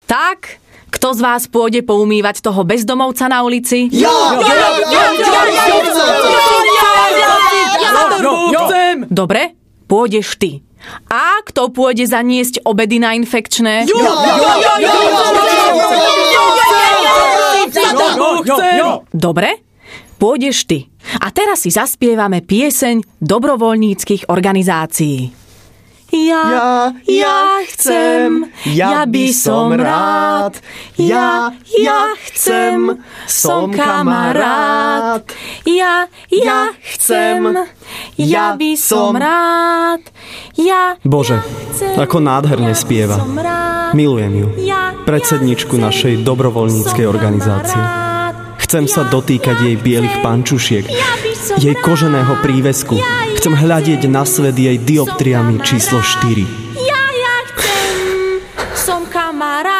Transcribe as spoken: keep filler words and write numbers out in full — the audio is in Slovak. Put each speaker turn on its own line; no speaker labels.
Tak, kto z vás pôjde poumývať toho bezdomovca na ulici?
Ja! Ja! Ja! Ja! Chcem!
Dobre, pôjdeš ty. A kto pôjde zaniesť obedy na infekčné?
Ja!
Dobre, pôjdeš ty. A teraz si zaspievame pieseň dobrovoľníckych organizácií. Ja,
Ja,
ja chcem, ja by som rád, ja, ja chcem, som kamarát. Ja, ja chcem, ja by som rád, ja,
Bože, ako nádherne spieva. Milujem ju, predsedničku našej dobrovoľníckej organizácie. Chcem sa dotýkať jej bielých pančušiek, jej koženého prívesku. Chcem hľadieť na svet jej dioptriami číslo štyri.
Ja, ja chcem, som kamarát.